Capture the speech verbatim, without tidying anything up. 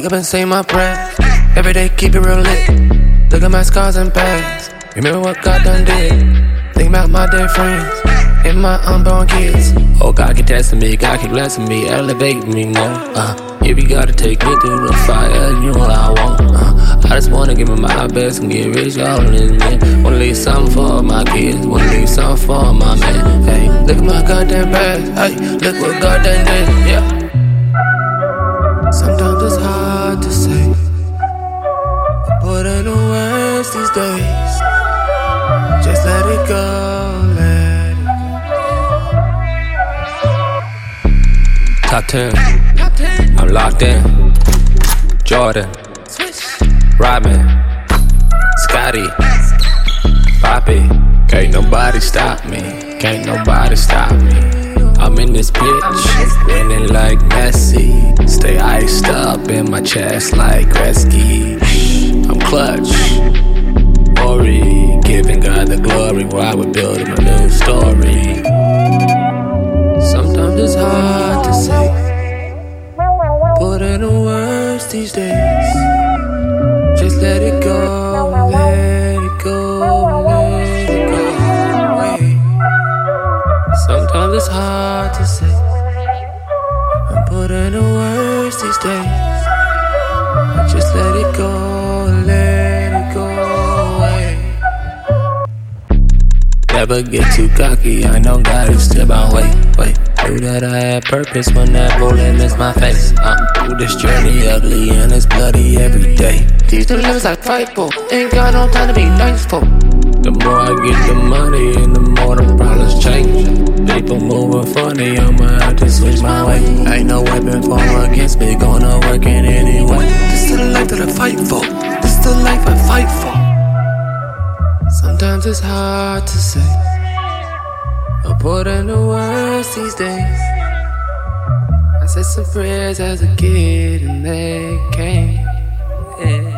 Wake up and say my prayers. Every day keep it real lit. Look at my scars and past. Remember what God done did. Think about my dead friends and my unborn kids. Oh, God keep testing me, God keep blessing me, elevating me more. Uh, if you gotta take me through the fire, you know what I want. Uh, I just wanna give me my best and get rich all in this man. Wanna leave something for my kids, wanna leave something for my man. Hey, look at my goddamn past. Hey, look what God done did. Yeah. Sometimes it's hard to say, but in the words these days, just let it go, let it go. Top ten, I'm locked in. Jordan, Rodman, Scotty, Poppy. Can't nobody stop me, can't nobody stop me. I'm in this bitch, winning like Messi. Stay iced up in my chest like Gretzky. I'm clutch, Ori, giving God the glory while we're building a new story. Sometimes it's hard to say, put in the words these days. Just let it go, let it go, let it go away. Sometimes it's hard to say, and put in the words these days. Just let it go, let it go away. Never get too cocky, I know God is still my way. Wait, knew that I had purpose when that bullet missed my face. Uh, through this journey ugly and it's bloody every day. These the lives I fight for, ain't got no time to be nice for. The more I get the money and the more the problems change. People moving funny, I'ma have to switch my way. Ain't no weapon formed against me, gonna work in any way. This is the life that I fight for, this is the life I fight for. Sometimes it's hard to say, I put in the words these days. I said some prayers as a kid and they came. Yeah.